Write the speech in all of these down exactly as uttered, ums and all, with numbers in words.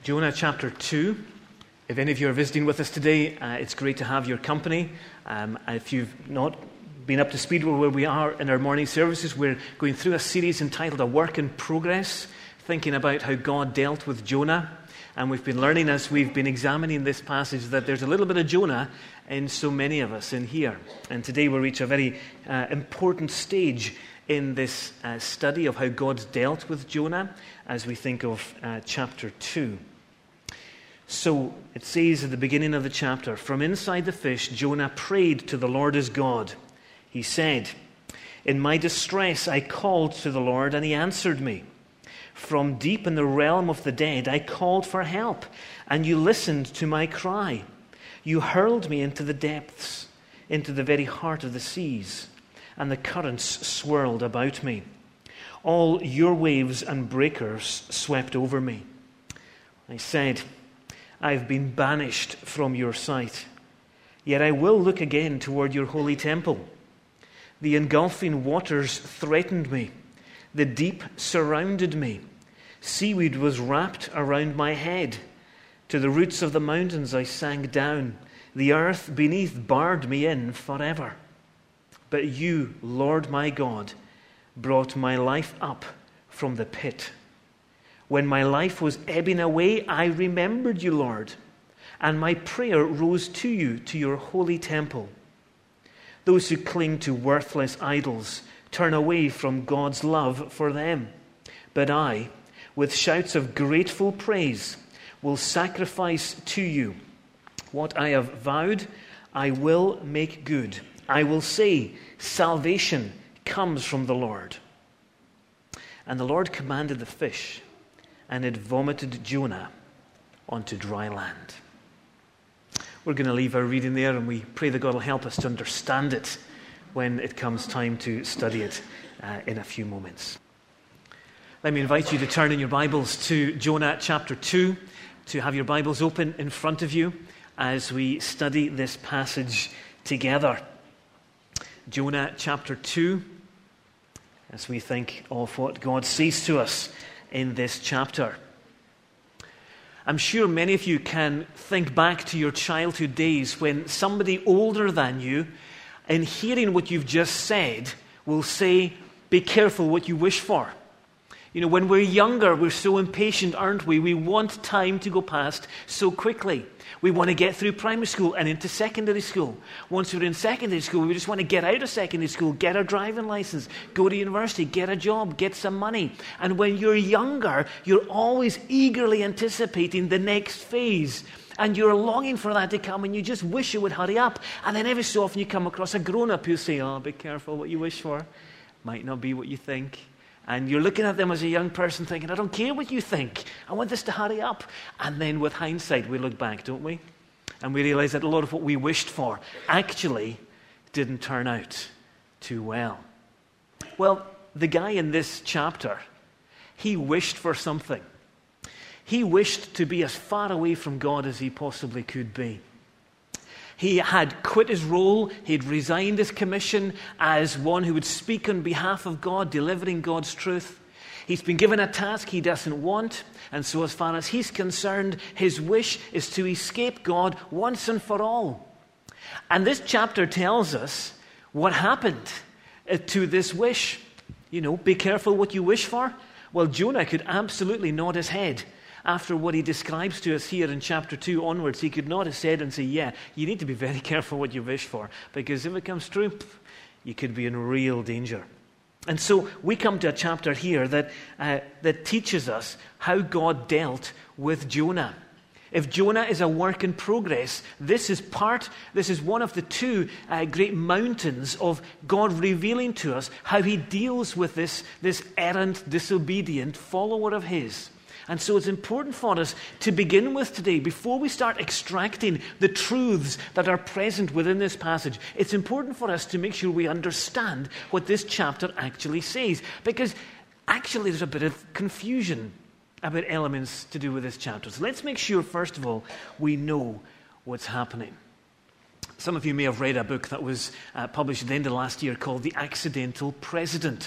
Jonah chapter two. If any of you are visiting with us today, uh, it's great to have your company. Um, if you've not been up to speed with where we are in our morning services, we're going through a series entitled A Work in Progress, thinking about how God dealt with Jonah. And we've been learning as we've been examining this passage that there's a little bit of Jonah in so many of us in here. And today we'll reach a very uh, important stage in this uh, study of how God's dealt with Jonah as we think of uh, chapter two. So it says at the beginning of the chapter, "From inside the fish, Jonah prayed to the Lord his God. He said, 'In my distress I called to the Lord, and he answered me. From deep in the realm of the dead I called for help, and you listened to my cry. You hurled me into the depths, into the very heart of the seas, and the currents swirled about me. All your waves and breakers swept over me. I said, I have been banished from your sight, yet I will look again toward your holy temple. The engulfing waters threatened me. The deep surrounded me. Seaweed was wrapped around my head. To the roots of the mountains I sank down. The earth beneath barred me in forever. But you, Lord my God, brought my life up from the pit. When my life was ebbing away, I remembered you, Lord, and my prayer rose to you, to your holy temple. Those who cling to worthless idols turn away from God's love for them. But I, with shouts of grateful praise, will sacrifice to you. What I have vowed, I will make good. I will say, salvation comes from the Lord.' And the Lord commanded the fish, and it vomited Jonah onto dry land." We're going to leave our reading there, and we pray that God will help us to understand it when it comes time to study it uh, in a few moments. Let me invite you to turn in your Bibles to Jonah chapter two, to have your Bibles open in front of you as we study this passage together. Jonah chapter two, as we think of what God says to us in this chapter. I'm sure many of you can think back to your childhood days when somebody older than you, in hearing what you've just said, will say, "Be careful what you wish for." You know, when we're younger, we're so impatient, aren't we? We want time to go past so quickly. We want to get through primary school and into secondary school. Once we're in secondary school, we just want to get out of secondary school, get our driving license, go to university, get a job, get some money. And when you're younger, you're always eagerly anticipating the next phase. And you're longing for that to come, and you just wish it would hurry up. And then every so often you come across a grown-up who say, "Oh, be careful what you wish for. Might not be what you think." And you're looking at them as a young person thinking, "I don't care what you think. I want this to hurry up." And then with hindsight, we look back, don't we? And we realize that a lot of what we wished for actually didn't turn out too well. Well, the guy in this chapter, he wished for something. He wished to be as far away from God as he possibly could be. He had quit his role. He'd resigned his commission as one who would speak on behalf of God, delivering God's truth. He's been given a task he doesn't want. And so as far as he's concerned, his wish is to escape God once and for all. And this chapter tells us what happened to this wish. You know, be careful what you wish for. Well, Jonah could absolutely nod his head. After what he describes to us here in chapter two onwards, he could nod his head and say, yeah, you need to be very careful what you wish for, because if it comes true, you could be in real danger. And so we come to a chapter here that, uh, that teaches us how God dealt with Jonah. If Jonah is a work in progress, this is part, this is one of the two uh, great mountains of God revealing to us how he deals with this, this errant, disobedient follower of his. And so it's important for us to begin with today, before we start extracting the truths that are present within this passage, it's important for us to make sure we understand what this chapter actually says. Because actually there's a bit of confusion about elements to do with this chapter. So let's make sure, first of all, we know what's happening. Some of you may have read a book that was uh, published at the end of last year called The Accidental President.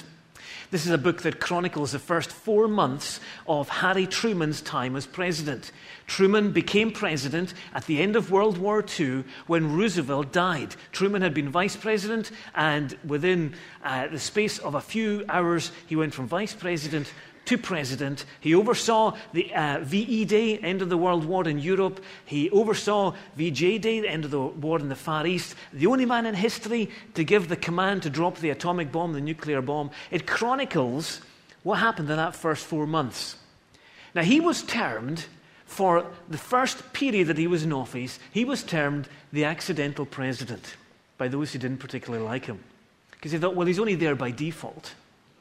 This is a book that chronicles the first four months of Harry Truman's time as president. Truman became president at the end of World War Two when Roosevelt died. Truman had been vice president, and within uh, the space of a few hours, he went from vice president to president. He oversaw the uh, V E Day, end of the World War in Europe. He oversaw V J Day, the end of the war in the Far East. The only man in history to give the command to drop the atomic bomb, the nuclear bomb. It chronicles what happened in that first four months. Now, he was termed, for the first period that he was in office, he was termed the accidental president by those who didn't particularly like him. Because they thought, well, he's only there by default.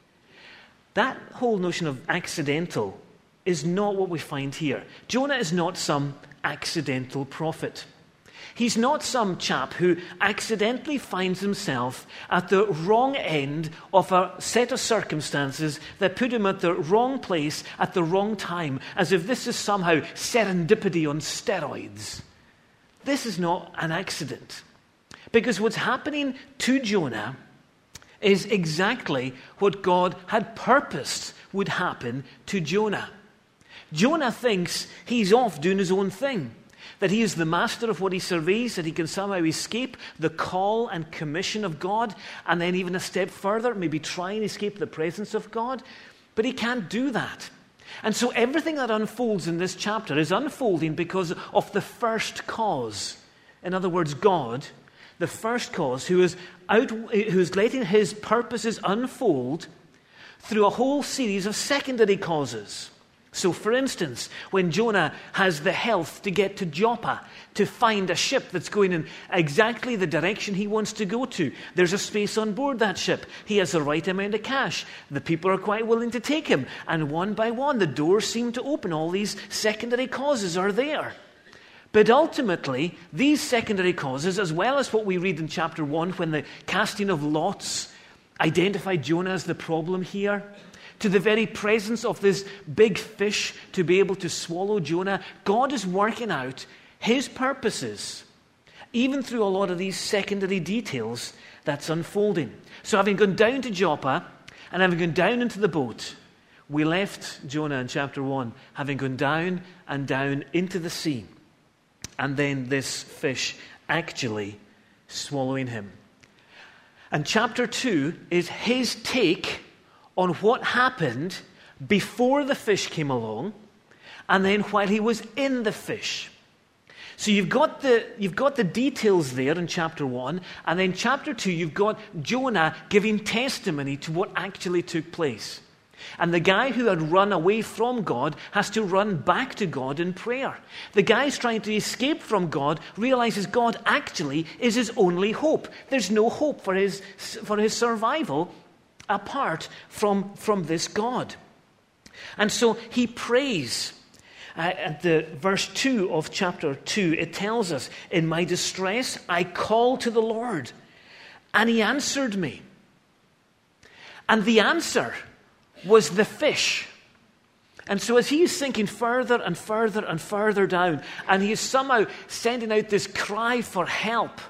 That whole notion of accidental is not what we find here. Jonah is not some accidental prophet. He's not some chap who accidentally finds himself at the wrong end of a set of circumstances that put him at the wrong place at the wrong time, as if this is somehow serendipity on steroids. This is not an accident. Because what's happening to Jonah is exactly what God had purposed would happen to Jonah. Jonah thinks he's off doing his own thing, that he is the master of what he surveys, that he can somehow escape the call and commission of God, and then even a step further, maybe try and escape the presence of God. But he can't do that. And so everything that unfolds in this chapter is unfolding because of the first cause. In other words, God, the first cause, who is out, who is letting his purposes unfold through a whole series of secondary causes. So, for instance, when Jonah has the health to get to Joppa, to find a ship that's going in exactly the direction he wants to go to, there's a space on board that ship. He has the right amount of cash. The people are quite willing to take him. And one by one, the doors seem to open. All these secondary causes are there. But ultimately, these secondary causes, as well as what we read in chapter one, when the casting of lots identified Jonah as the problem here, to the very presence of this big fish to be able to swallow Jonah, God is working out his purposes, even through a lot of these secondary details that's unfolding. So having gone down to Joppa and having gone down into the boat, we left Jonah in chapter one, having gone down and down into the sea. And then this fish actually swallowing him. And chapter two is his take on what happened before the fish came along and then while he was in the fish. So you've got the, you've got the details there in chapter one, and then chapter two, you've got Jonah giving testimony to what actually took place. And the guy who had run away from God has to run back to God in prayer. The guy's trying to escape from God realizes God actually is his only hope. There's no hope for his, for his survival apart from, from this God. And so he prays. Uh, at the verse two of chapter two, it tells us, "In my distress I called to the Lord, and he answered me." And the answer was the fish. And so as he is sinking further and further and further down, and he is somehow sending out this cry for help,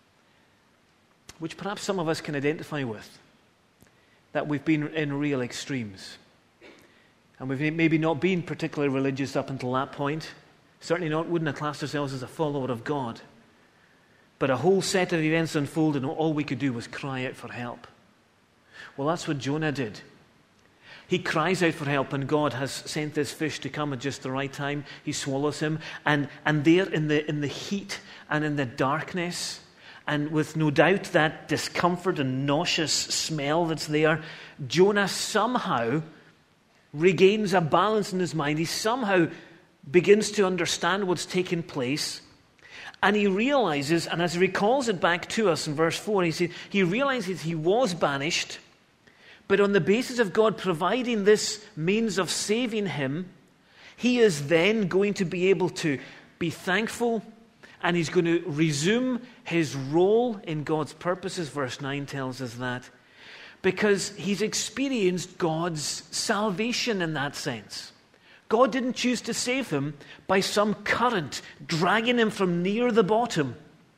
which perhaps some of us can identify with, that we've been in real extremes. And we've maybe not been particularly religious up until that point. Certainly not, wouldn't have classed ourselves as a follower of God. But a whole set of events unfolded, and all we could do was cry out for help. Well, that's what Jonah did. He cries out for help, and God has sent this fish to come at just the right time. He swallows him, and, and there in the, in the heat and in the darkness, and with no doubt that discomfort and nauseous smell that's there, Jonah somehow regains a balance in his mind. He somehow begins to understand what's taking place. And he realizes, and as he recalls it back to us in verse four, he says, he realizes he was banished, but on the basis of God providing this means of saving him, he is then going to be able to be thankful, and he's going to resume his role in God's purposes. Verse nine tells us that. Because he's experienced God's salvation in that sense. God didn't choose to save him by some current dragging him from near the bottom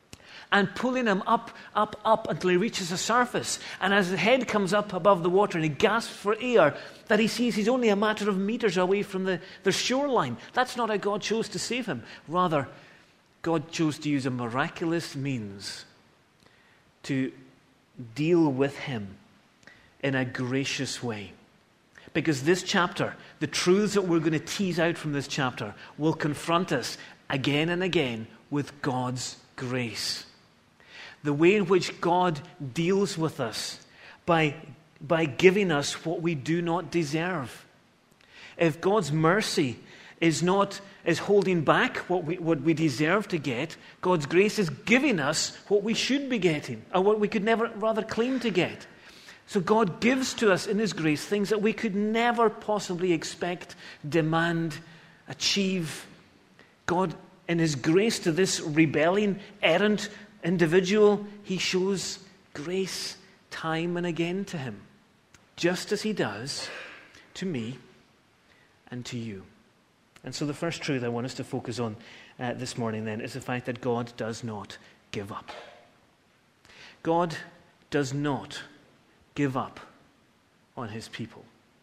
and pulling him up, up, up until he reaches the surface. And as the head comes up above the water and he gasps for air, that he sees he's only a matter of meters away from the, the shoreline. That's not how God chose to save him. Rather, God chose to use a miraculous means to deal with him in a gracious way. Because this chapter, the truths that we're going to tease out from this chapter, will confront us again and again with God's grace. The way in which God deals with us by, by giving us what we do not deserve. If God's mercy is not is holding back what we, what we deserve to get, God's grace is giving us what we should be getting, or what we could never rather claim to get. So God gives to us in his grace things that we could never possibly expect, demand, achieve. God, in his grace to this rebelling, errant individual, he shows grace time and again to him, just as he does to me and to you. And so the first truth I want us to focus on uh, this morning then is the fact that God does not give up. God does not give up on his people.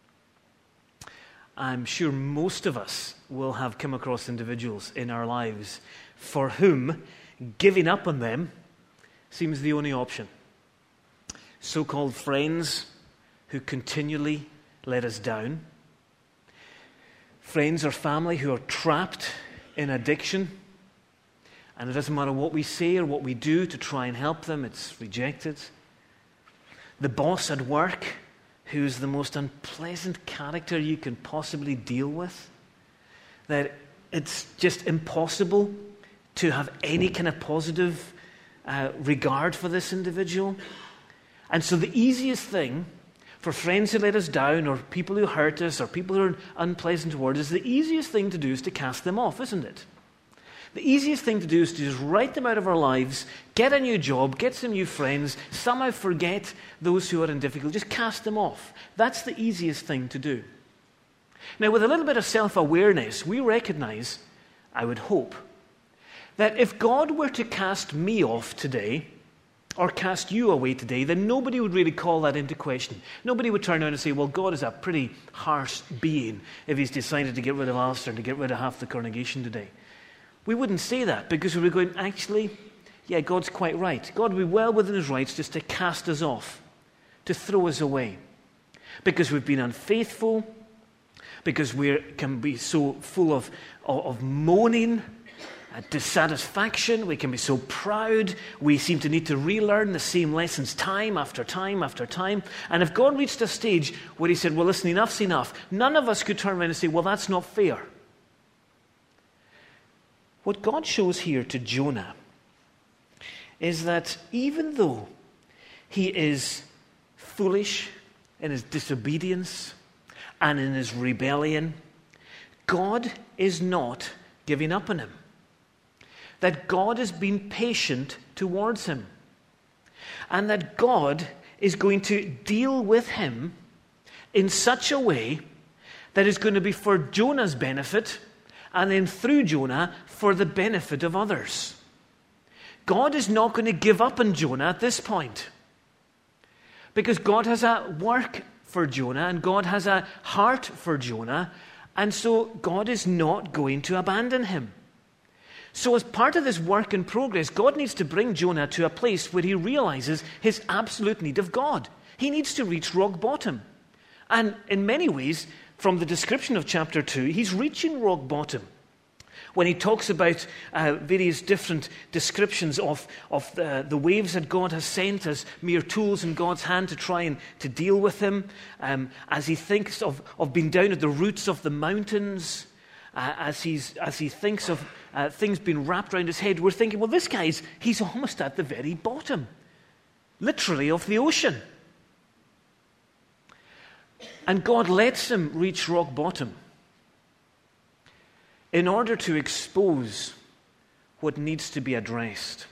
I'm sure most of us will have come across individuals in our lives for whom giving up on them seems the only option. So-called friends who continually let us down. Friends or family who are trapped in addiction, and it doesn't matter what we say or what we do to try and help them, it's rejected. The boss at work who's the most unpleasant character you can possibly deal with, that it's just impossible to have any kind of positive uh, regard for this individual. And so the easiest thing for friends who let us down, or people who hurt us, or people who are unpleasant towards us, the easiest thing to do is to cast them off, isn't it? The easiest thing to do is to just write them out of our lives, get a new job, get some new friends, somehow forget those who are in difficulty, just cast them off. That's the easiest thing to do. Now, with a little bit of self-awareness, we recognize, I would hope, that if God were to cast me off today, or cast you away today, then nobody would really call that into question. Nobody would turn around and say, well, God is a pretty harsh being if he's decided to get rid of Alistair and to get rid of half the congregation today. We wouldn't say that, because we were going, actually, yeah, God's quite right. God would be well within his rights just to cast us off, to throw us away. Because we've been unfaithful, because we can be so full of, of, of moaning, uh, dissatisfaction, we can be so proud, we seem to need to relearn the same lessons time after time after time. And if God reached a stage where he said, well, listen, enough's enough, none of us could turn around and say, well, that's not fair. What God shows here to Jonah is that even though he is foolish in his disobedience and in his rebellion, God is not giving up on him. That God has been patient towards him. And that God is going to deal with him in such a way that is going to be for Jonah's benefit, and then through Jonah for the benefit of others. God is not going to give up on Jonah at this point, because God has a work for Jonah and God has a heart for Jonah, and so God is not going to abandon him. So as part of this work in progress, God needs to bring Jonah to a place where he realizes his absolute need of God. He needs to reach rock bottom. And in many ways, from the description of chapter two, he's reaching rock bottom. When he talks about uh, various different descriptions of, of the, the waves that God has sent as mere tools in God's hand to try and to deal with him, um, as he thinks of, of being down at the roots of the mountains, uh, as, he's, as he thinks of uh, things being wrapped around his head, we're thinking, well, this guy's, he's almost at the very bottom, literally, of the ocean. And God lets him reach rock bottom in order to expose what needs to be addressed.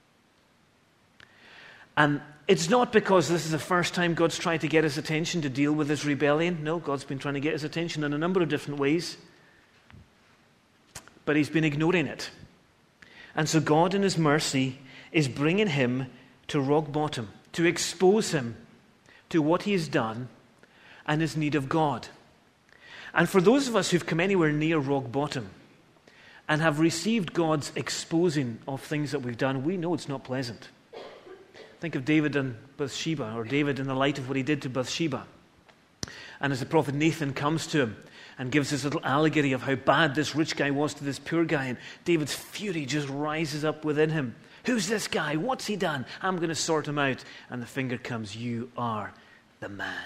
And it's not because this is the first time God's trying to get his attention to deal with his rebellion. No, God's been trying to get his attention in a number of different ways. But he's been ignoring it. And so God in his mercy is bringing him to rock bottom, to expose him to what he has done and his need of God. And for those of us who've come anywhere near rock bottom and have received God's exposing of things that we've done, we know it's not pleasant. Think of David and Bathsheba, or David in the light of what he did to Bathsheba. And as the prophet Nathan comes to him and gives this little allegory of how bad this rich guy was to this poor guy, and David's fury just rises up within him. Who's this guy? What's he done? I'm going to sort him out. And the finger comes, you are the man.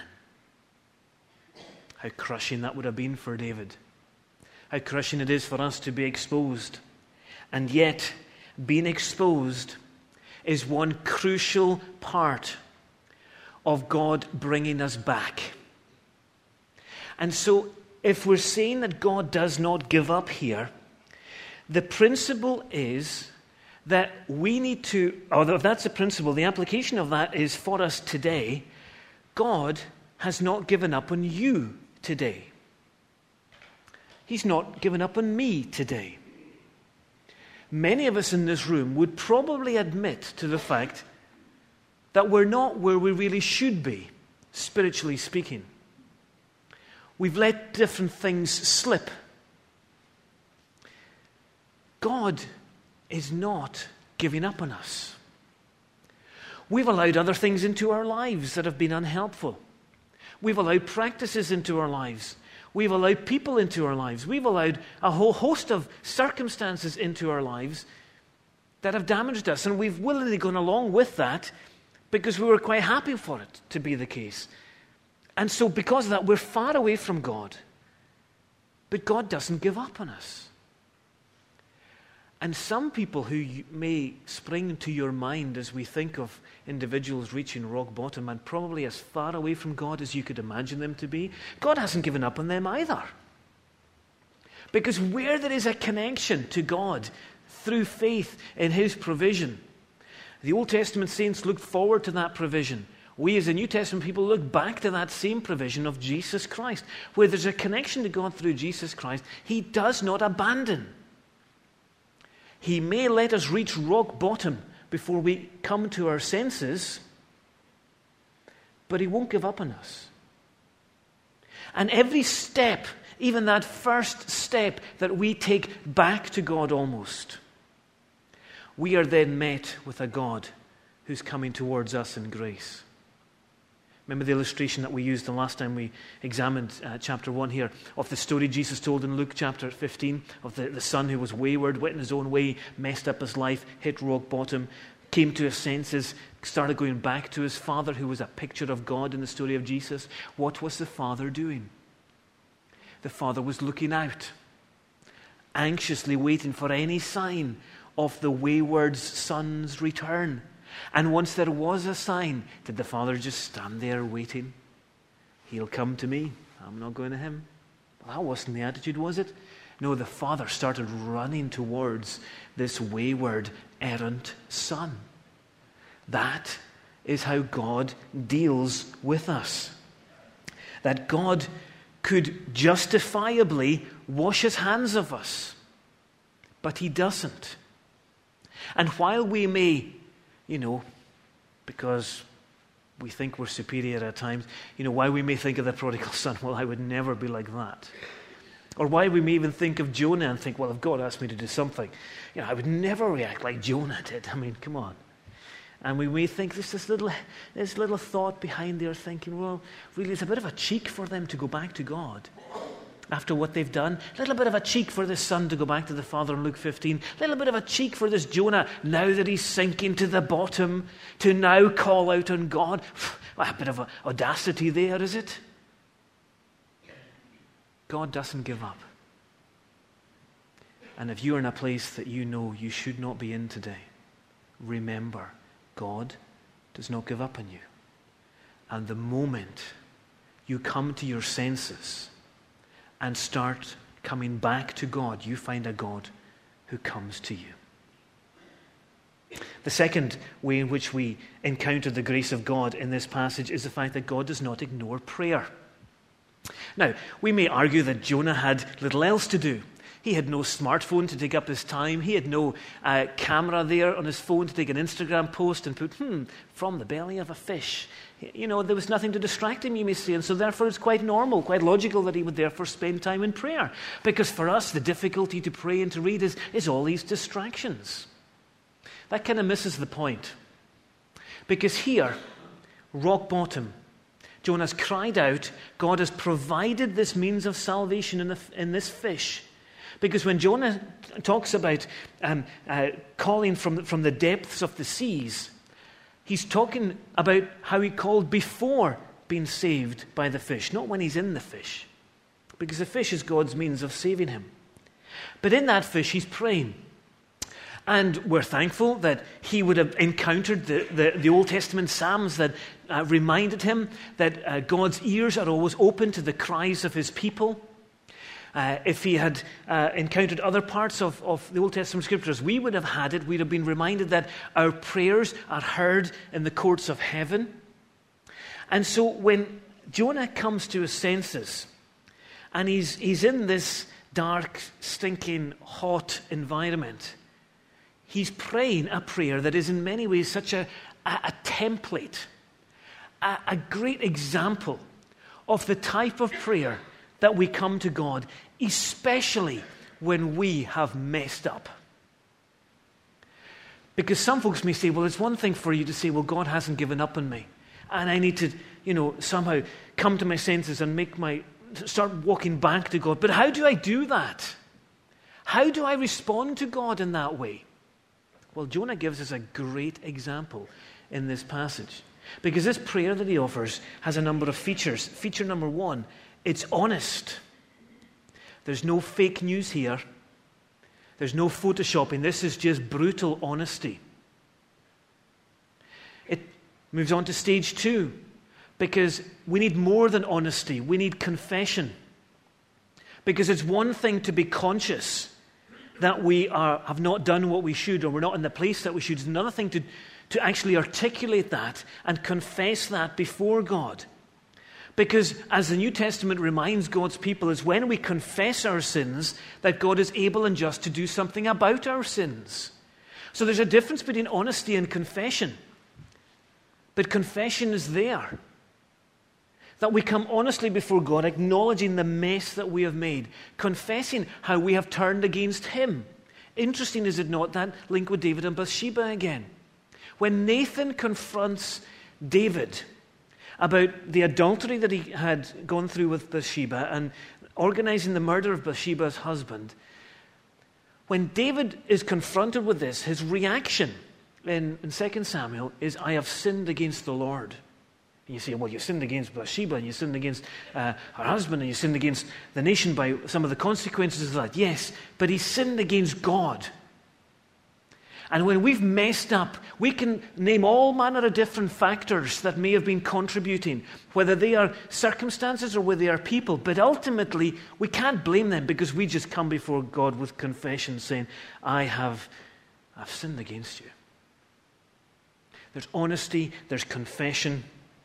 How crushing that would have been for David. How crushing it is for us to be exposed. And yet, being exposed is one crucial part of God bringing us back. And so, if we're saying that God does not give up here, the principle is that we need to, or if that's the principle, the application of that is for us today, God has not given up on you today. He's not given up on me today. Many of us in this room would probably admit to the fact that we're not where we really should be, spiritually speaking. We've let different things slip. God is not giving up on us. We've allowed other things into our lives that have been unhelpful. We've allowed practices into our lives. We've allowed people into our lives. We've allowed a whole host of circumstances into our lives that have damaged us. And we've willingly gone along with that because we were quite happy for it to be the case. And so because of that, we're far away from God. But God doesn't give up on us. And some people who may spring to your mind as we think of individuals reaching rock bottom and probably as far away from God as you could imagine them to be, God hasn't given up on them either. Because where there is a connection to God through faith in His provision, the Old Testament saints looked forward to that provision. We as the New Testament people look back to that same provision of Jesus Christ. Where there's a connection to God through Jesus Christ, He does not abandon. He may let us reach rock bottom before we come to our senses, but He won't give up on us. And every step, even that first step that we take back to God almost, we are then met with a God who's coming towards us in grace. Remember the illustration that we used the last time we examined uh, chapter one here of the story Jesus told in Luke chapter fifteen of the, the son who was wayward, went in his own way, messed up his life, hit rock bottom, came to his senses, started going back to his father who was a picture of God in the story of Jesus. What was the father doing? The father was looking out, anxiously waiting for any sign of the wayward son's return. And once there was a sign, did the father just stand there waiting? He'll come to me. I'm not going to him. Well, that wasn't the attitude, was it? No, the father started running towards this wayward, errant son. That is how God deals with us. That God could justifiably wash His hands of us, but He doesn't. And while we may, you know, because we think we're superior at times, you know, why we may think of the prodigal son, well, I would never be like that. Or why we may even think of Jonah and think, well, if God asked me to do something, you know, I would never react like Jonah did. I mean, come on. And we may think there's this little, this little thought behind there thinking, well, really, it's a bit of a cheek for them to go back to God after what they've done. A little bit of a cheek for this son to go back to the father in Luke fifteen. A little bit of a cheek for this Jonah, now that he's sinking to the bottom, to now call out on God. Well, a bit of audacity there, is it? God doesn't give up. And if you're in a place that you know you should not be in today, remember, God does not give up on you. And the moment you come to your senses and start coming back to God, you find a God who comes to you. The second way in which we encounter the grace of God in this passage is the fact that God does not ignore prayer. Now, we may argue that Jonah had little else to do. He had no smartphone to take up his time. He had no uh, camera there on his phone to take an Instagram post and put, hmm, from the belly of a fish. You know, there was nothing to distract him, you may say, and so therefore it's quite normal, quite logical that he would therefore spend time in prayer. Because for us, the difficulty to pray and to read is, is all these distractions. That kind of misses the point. Because here, rock bottom, Jonah's cried out, God has provided this means of salvation in, the, in this fish. Because when Jonah talks about um, uh, calling from, from the depths of the seas, he's talking about how he called before being saved by the fish, not when he's in the fish. Because the fish is God's means of saving him. But in that fish, he's praying. And we're thankful that he would have encountered the, the, the Old Testament Psalms that uh, reminded him that uh, God's ears are always open to the cries of his people. Uh, if he had uh, encountered other parts of, of the Old Testament Scriptures, we would have had it. We'd have been reminded that our prayers are heard in the courts of heaven. And so when Jonah comes to his senses, and he's, he's in this dark, stinking, hot environment, he's praying a prayer that is in many ways such a, a, a template, a, a great example of the type of prayer that we come to God, especially when we have messed up. Because some folks may say, well, it's one thing for you to say, well, God hasn't given up on me, and I need to, you know, somehow come to my senses and make my, start walking back to God. But how do I do that? How do I respond to God in that way? Well, Jonah gives us a great example in this passage. Because this prayer that he offers has a number of features. Feature number one, it's honest. There's no fake news here. There's no photoshopping. This is just brutal honesty. It moves on to stage two, because we need more than honesty. We need confession. Because it's one thing to be conscious that we are, have not done what we should, or we're not in the place that we should. It's another thing to, to actually articulate that and confess that before God. Because as the New Testament reminds God's people, it's when we confess our sins that God is able and just to do something about our sins. So there's a difference between honesty and confession. But confession is there. That we come honestly before God, acknowledging the mess that we have made, confessing how we have turned against Him. Interesting, is it not, that link with David and Bathsheba again? When Nathan confronts David about the adultery that he had gone through with Bathsheba and organizing the murder of Bathsheba's husband, when David is confronted with this, his reaction in, in Second Samuel is, I have sinned against the Lord. And you say, well, you sinned against Bathsheba, and you sinned against uh, her husband, and you sinned against the nation by some of the consequences of that. Yes, but he sinned against God. And when we've messed up, we can name all manner of different factors that may have been contributing, whether they are circumstances or whether they are people. But ultimately, we can't blame them, because we just come before God with confession saying, I have I've sinned against you. There's honesty, there's confession.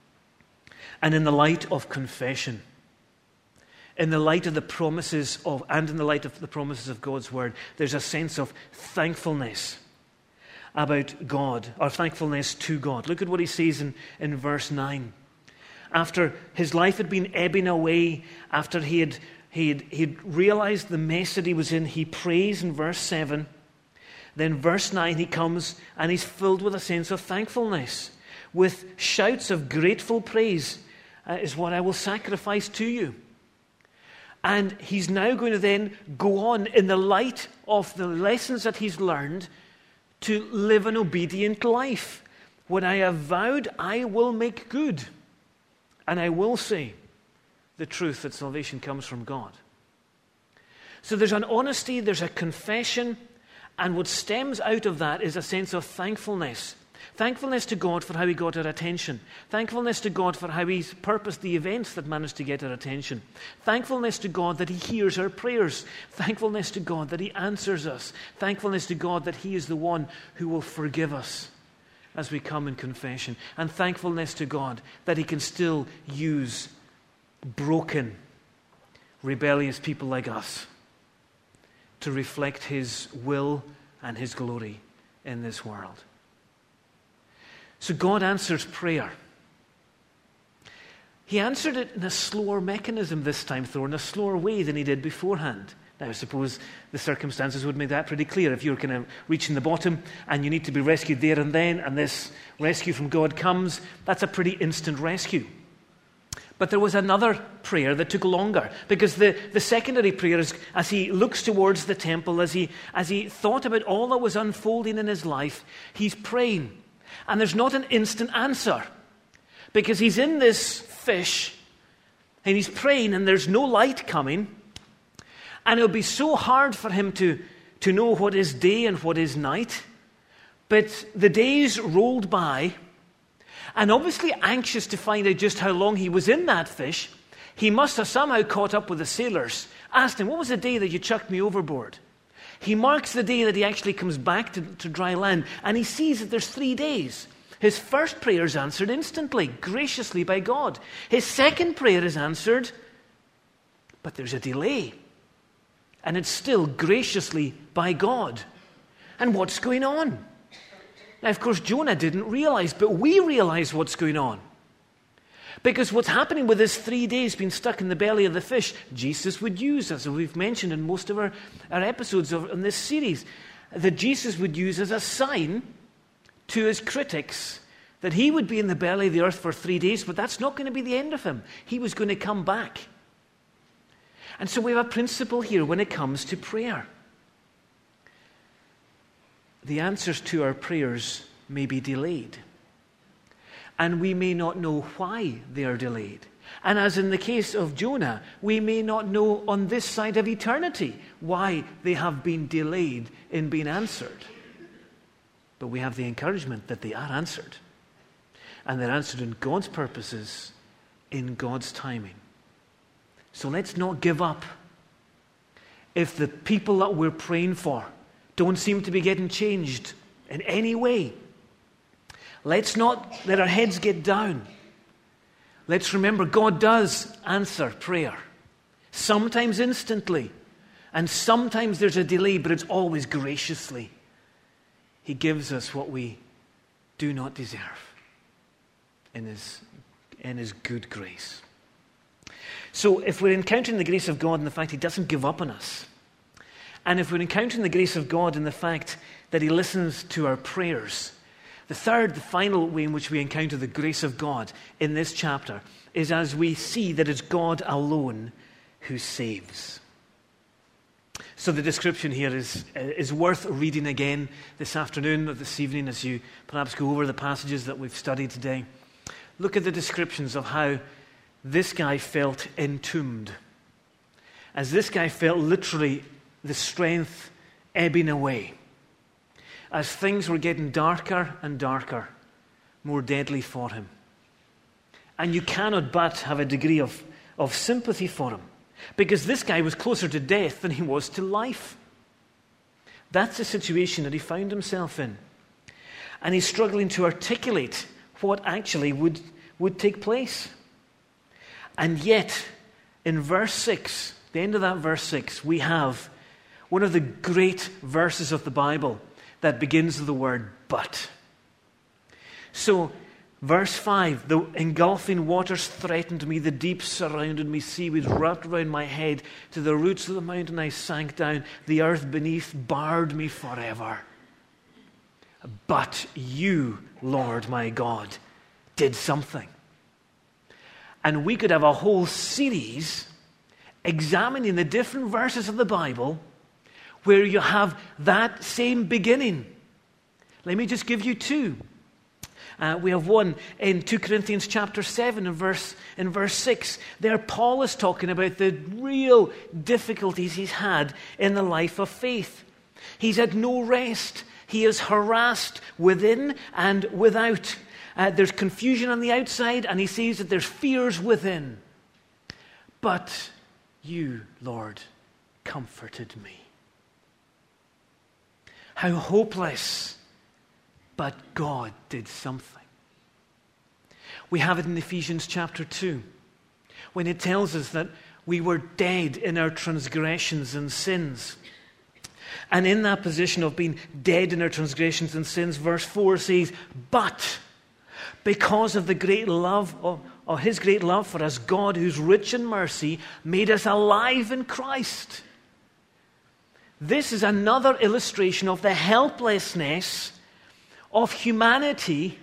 And in the light of confession, in the light of the promises of, and in the light of the promises of God's word, there's a sense of thankfulness about God, or thankfulness to God. Look at what he says in, in verse nine. After his life had been ebbing away, after he had, he had, he had realized the mess that he was in, he prays in verse seven. Then verse nine, he comes and he's filled with a sense of thankfulness, with shouts of grateful praise. Uh, is what I will sacrifice to you. And he's now going to then go on in the light of the lessons that he's learned to live an obedient life. What I have vowed, I will make good. And I will say the truth that salvation comes from God. So there's an honesty, there's a confession, and what stems out of that is a sense of thankfulness. Thankfulness to God for how he got our attention. Thankfulness to God for how he's purposed the events that managed to get our attention. Thankfulness to God that he hears our prayers. Thankfulness to God that he answers us. Thankfulness to God that he is the one who will forgive us as we come in confession. And thankfulness to God that he can still use broken, rebellious people like us to reflect his will and his glory in this world. So God answers prayer. He answered it in a slower mechanism this time, though, in a slower way than he did beforehand. Now, I suppose the circumstances would make that pretty clear. If you're kind of reaching the bottom and you need to be rescued there and then, and this rescue from God comes, that's a pretty instant rescue. But there was another prayer that took longer, because the, the secondary prayer is, as he looks towards the temple, as he, as he thought about all that was unfolding in his life, he's praying. And there's not an instant answer, because he's in this fish, and he's praying, and there's no light coming, and it'll be so hard for him to, to know what is day and what is night. But the days rolled by, and obviously anxious to find out just how long he was in that fish, he must have somehow caught up with the sailors, asked him, what was the day that you chucked me overboard? He marks the day that he actually comes back to, to dry land, and he sees that there's three days. His first prayer is answered instantly, graciously by God. His second prayer is answered, but there's a delay. And it's still graciously by God. And what's going on? Now, of course, Jonah didn't realize, but we realize what's going on. Because what's happening with this three days being stuck in the belly of the fish, Jesus would use, as we've mentioned in most of our, our episodes of, in this series, that Jesus would use as a sign to his critics that he would be in the belly of the earth for three days, but that's not going to be the end of him. He was going to come back. And so we have a principle here when it comes to prayer. The answers to our prayers may be delayed. And we may not know why they are delayed. And as in the case of Jonah, we may not know on this side of eternity why they have been delayed in being answered. But we have the encouragement that they are answered. And they're answered in God's purposes, in God's timing. So let's not give up. If the people that we're praying for don't seem to be getting changed in any way, let's not let our heads get down. Let's remember God does answer prayer. Sometimes instantly, and sometimes there's a delay, but it's always graciously. He gives us what we do not deserve in his, in his good grace. So if we're encountering the grace of God in the fact he doesn't give up on us, and if we're encountering the grace of God in the fact that he listens to our prayers, the third, the final way in which we encounter the grace of God in this chapter is as we see that it's God alone who saves. So the description here is, is worth reading again this afternoon or this evening as you perhaps go over the passages that we've studied today. Look at the descriptions of how this guy felt entombed. As this guy felt literally the strength ebbing away. As things were getting darker and darker, more deadly for him. And you cannot but have a degree of, of sympathy for him. Because this guy was closer to death than he was to life. That's the situation that he found himself in. And he's struggling to articulate what actually would, would take place. And yet, in verse six, the end of that verse six, we have one of the great verses of the Bible that begins with the word but. So, verse five, the engulfing waters threatened me, the deep surrounded me, seaweeds wrapped around my head, to the roots of the mountain I sank down, the earth beneath barred me forever. But you, Lord my God, did something. And we could have a whole series examining the different verses of the Bible where you have that same beginning. Let me just give you two. Uh, we have one in Second Corinthians chapter seven and verse, in verse six. There Paul is talking about the real difficulties he's had in the life of faith. He's had no rest. He is harassed within and without. Uh, there's confusion on the outside, and he sees that there's fears within. But you, Lord, comforted me. How hopeless, but God did something. We have it in Ephesians chapter two, when it tells us that we were dead in our transgressions and sins. And in that position of being dead in our transgressions and sins, verse four says, but because of the great love of, of his great love for us, God, who's rich in mercy, made us alive in Christ. This is another illustration of the helplessness of humanity,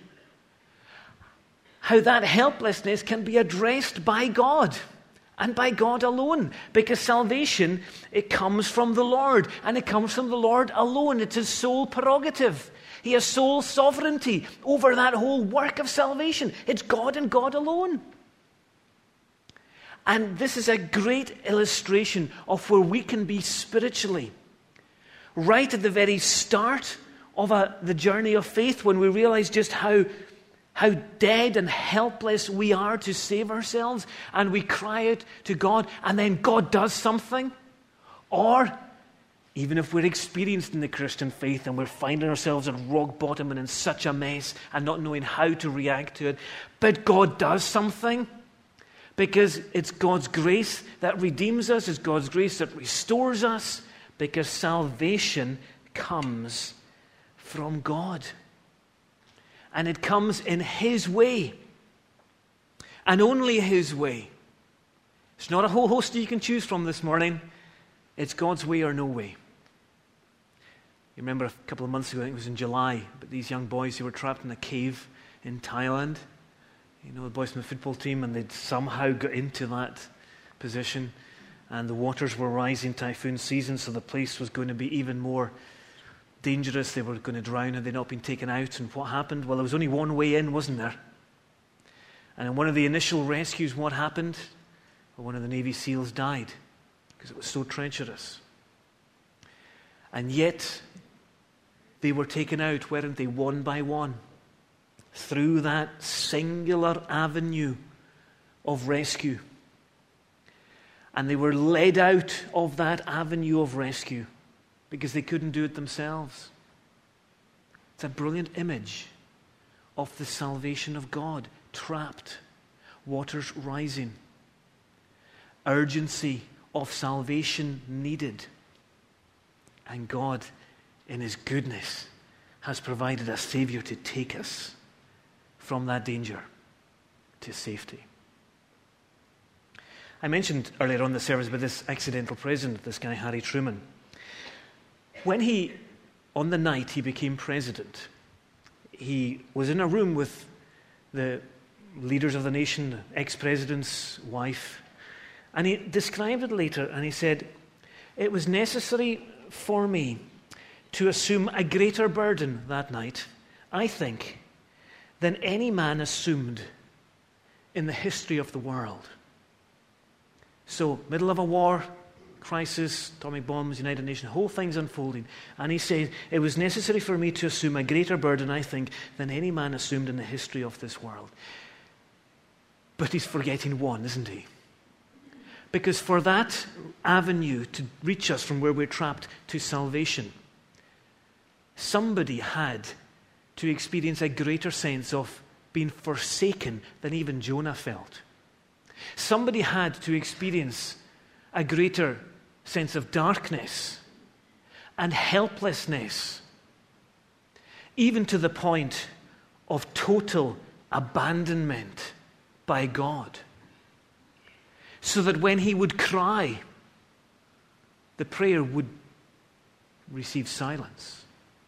how that helplessness can be addressed by God and by God alone. Because salvation, it comes from the Lord, and it comes from the Lord alone. It's his sole prerogative. He has sole sovereignty over that whole work of salvation. It's God and God alone. And this is a great illustration of where we can be spiritually. Right at the very start of a, the journey of faith, when we realize just how, how dead and helpless we are to save ourselves, and we cry out to God, and then God does something. Or even if we're experienced in the Christian faith and we're finding ourselves at rock bottom and in such a mess and not knowing how to react to it, but God does something, because it's God's grace that redeems us, it's God's grace that restores us, because salvation comes from God. And it comes in his way, and only his way. It's not a whole host that you can choose from this morning. It's God's way or no way. You remember a couple of months ago, I think it was in July, but these young boys who were trapped in a cave in Thailand, you know, the boys from the football team, and they'd somehow got into that position, and the waters were rising, typhoon season, so the place was going to be even more dangerous. They were going to drown had they not been taken out. And what happened? Well, there was only one way in, wasn't there? And in one of the initial rescues, what happened? Well, one of the Navy SEALs died because it was so treacherous. And yet, they were taken out, weren't they, one by one, through that singular avenue of rescue. And they were led out of that avenue of rescue because they couldn't do it themselves. It's a brilliant image of the salvation of God. Trapped, waters rising, urgency of salvation needed. And God, in his goodness, has provided a Savior to take us from that danger to safety. I mentioned earlier on the service about this accidental president, this guy Harry Truman. When he, on the night he became president, he was in a room with the leaders of the nation, the ex-president's wife, and he described it later, and he said, "It was necessary for me to assume a greater burden that night, I think, than any man assumed in the history of the world." So, middle of a war, crisis, atomic bombs, United Nations, whole thing's unfolding. And he said, it was necessary for me to assume a greater burden, I think, than any man assumed in the history of this world. But he's forgetting one, isn't he? Because for that avenue to reach us from where we're trapped to salvation, somebody had to experience a greater sense of being forsaken than even Jonah felt. Somebody had to experience a greater sense of darkness and helplessness, even to the point of total abandonment by God, so that when he would cry, the prayer would receive silence.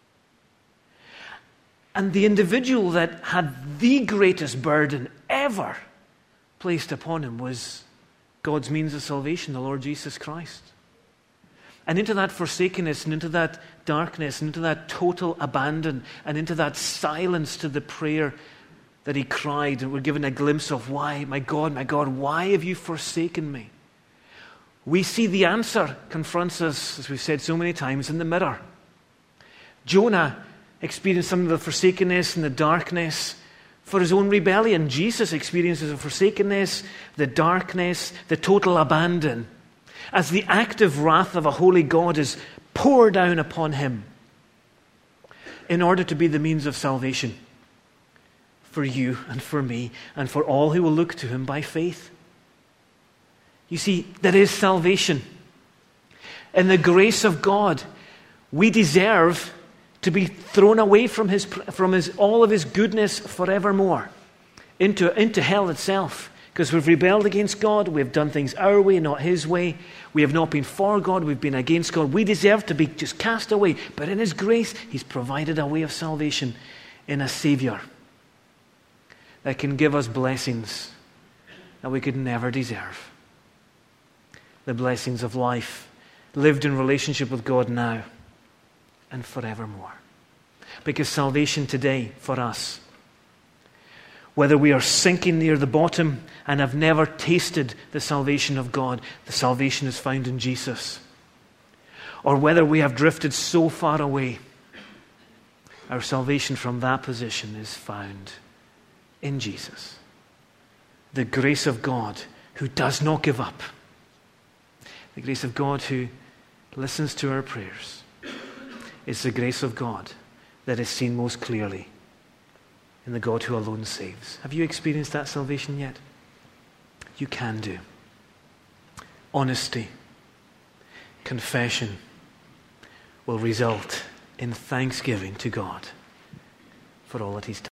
And the individual that had the greatest burden ever placed upon him was God's means of salvation, the Lord Jesus Christ. And into that forsakenness, and into that darkness, and into that total abandon, and into that silence to the prayer that he cried, and we're given a glimpse of why, my God, my God, why have you forsaken me? We see the answer confronts us, as we've said so many times, in the mirror. Jonah experienced some of the forsakenness and the darkness for his own rebellion. Jesus experiences the forsakenness, the darkness, the total abandon, as the active wrath of a holy God is poured down upon him in order to be the means of salvation for you and for me and for all who will look to him by faith. You see, there is salvation in the grace of God We deserve to be thrown away from his, from his, all of his goodness forevermore, into, into hell itself. Because we've rebelled against God, we've done things our way, not his way. We have not been for God, we've been against God. We deserve to be just cast away. But in his grace, he's provided a way of salvation in a Savior that can give us blessings that we could never deserve. The blessings of life, lived in relationship with God now and forevermore. Because salvation today for us, whether we are sinking near the bottom and have never tasted the salvation of God, the salvation is found in Jesus. Or whether we have drifted so far away, our salvation from that position is found in Jesus. The grace of God who does not give up. The grace of God who listens to our prayers. It's the grace of God that is seen most clearly in the God who alone saves. Have you experienced that salvation yet? You can do. Honesty, confession will result in thanksgiving to God for all that he's done.